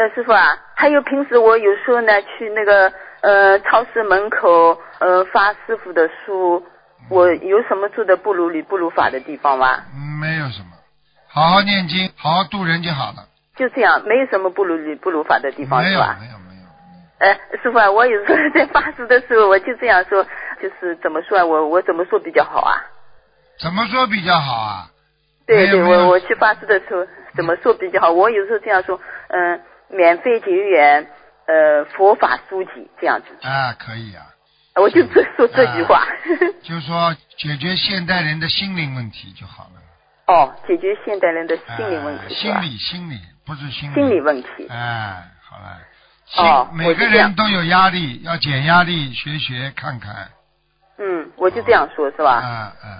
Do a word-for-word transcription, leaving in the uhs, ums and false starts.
呃，师傅啊，还有平时我有时候呢去那个呃超市门口呃发师傅的书，我有什么做的不如理不如法的地方吗？ 嗯，没有什么，好好念经，好好度人就好了。 就这样，没有什么不如理不如法的地方， 没有是吧？ 没有没有。 呃，师傅啊，我有时候在发书的时候，我就这样说，就是怎么说啊？我我怎么说比较好啊？ 怎么说比较好啊？ 对对， 没有我我去发书的时候怎么说比较好？我有时候这样说，嗯、免费结缘呃佛法书籍这样子。 啊，可以啊。 我就只说这句话。 啊、就说解决现代人的心灵问题就好了。 哦，解决现代人的心理问题、 啊、 是吧？ 心理心理不是心理。 心理问题。 哎，好了。 哦， 每个人都有压力，要减压力，学学看看。 嗯，我就这样说，是吧？ 嗯嗯。